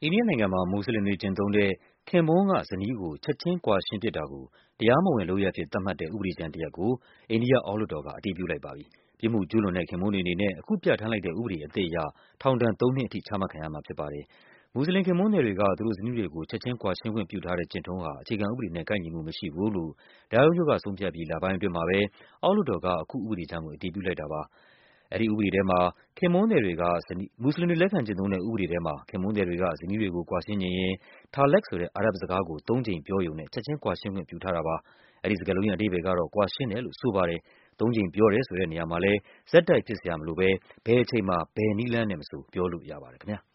အိန္ဒိယနိုင်ငံမှာ မွတ်ဆလင်တွေကျင့်သုံးတဲ့ ခင်ပွန်းက ဇနီးကို ချက်ခြင်းကွာရှင်းပစ်တာကို တရားမဝင်လုပ်ရပ်အဖြစ် သတ်မှတ်တဲ့ ဥပဒေကြမ်းတရပ်ကို အိန္ဒိယအောက်လွှတ်တော်က အတည်ပြုလိုက်ပါပြီ။ ပြစ်မှုကျူးလွန်တဲ့ ခင်ပွန်းတွေအနေနဲ့ အခုပြဌာန်းလိုက်တဲ့ ဥပဒေအသစ်အရ ထောင်ဒဏ် ၃ နှစ်အထိ ချမှတ်ခံရမှာဖြစ်ပါတယ်။ မွတ်ဆလင်ခင်ပွန်းသည်တွေက သူတို့ဇနီးတွေကို ချက်ခြင်းကွာရှင်းခွင့်ပြုထားတဲ့ ကျင့်ထုံးဟာ အခြေခံဥပဒေနဲ့ ကိုက်ညီမှုမရှိဘူးလို့ တရားရုံးချုပ်က ဆုံးဖြတ်အပြီး လပိုင်းအတွင်းမှာပဲ အောက်လွှတ်တော်က အခုဥပဒေကြမ်းကို အတည်ပြုလိုက်တာပါ။ မွတ်ဆလင်တွေ လက်ခံကျင့်သုံးတဲ့ ဥပဒေထဲမှာ ခင်ပွန်းသည်တွေက ဇနီးတွေကို ကွာရှင်းချင်ရင် Talaq ဆိုတဲ့ အာရဗ်စကားကို သုံးကြိမ်ပြောရုံနဲ့ ချက်ခြင်းကွာရှင်းခွင့်ပြုထားတာပါ။ အဲဒီစကားလုံးရဲ့ အဓိပ္ပါယ်ကတော့ ကွာရှင်းတယ်လို့ ဆိုပါတယ်။ သုံးကြိမ်ပြောတယ်ဆိုတဲ့နေရာမှာလည်း ဆက်တိုက်ဖြစ်စရာမလိုဘဲ ဘယ်အချိန်မှာ ဘယ်နည်းလမ်းနဲ့မဆို ပြောလို့ရပါတယ်ခင်ဗျာ။